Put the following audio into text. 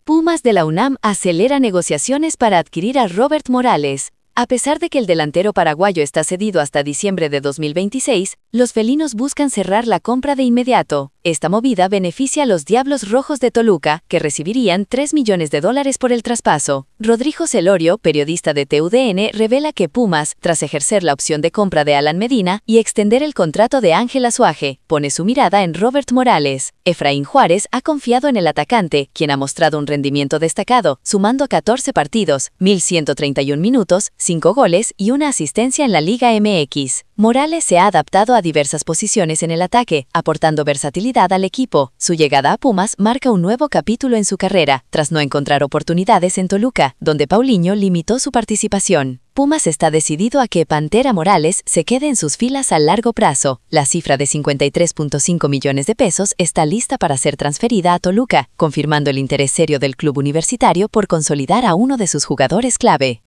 Pumas de la UNAM acelera negociaciones para adquirir a Robert Morales. A pesar de que el delantero paraguayo está cedido hasta diciembre de 2026, los felinos buscan cerrar la compra de inmediato. Esta movida beneficia a los Diablos Rojos de Toluca, que recibirían $3 millones por el traspaso. Rodrigo Celorio, periodista de TUDN, revela que Pumas, tras ejercer la opción de compra de Alan Medina y extender el contrato de Ángel Azuaje, pone su mirada en Robert Morales. Efraín Juárez ha confiado en el atacante, quien ha mostrado un rendimiento destacado, sumando 14 partidos, 1.131 minutos, 5 goles y una asistencia en la Liga MX. Morales se ha adaptado a diversas posiciones en el ataque, aportando versatilidad al equipo. Su llegada a Pumas marca un nuevo capítulo en su carrera, tras no encontrar oportunidades en Toluca, donde Paulinho limitó su participación. Pumas está decidido a que Pantera Morales se quede en sus filas a largo plazo. La cifra de 53.5 millones de pesos está lista para ser transferida a Toluca, confirmando el interés serio del club universitario por consolidar a uno de sus jugadores clave.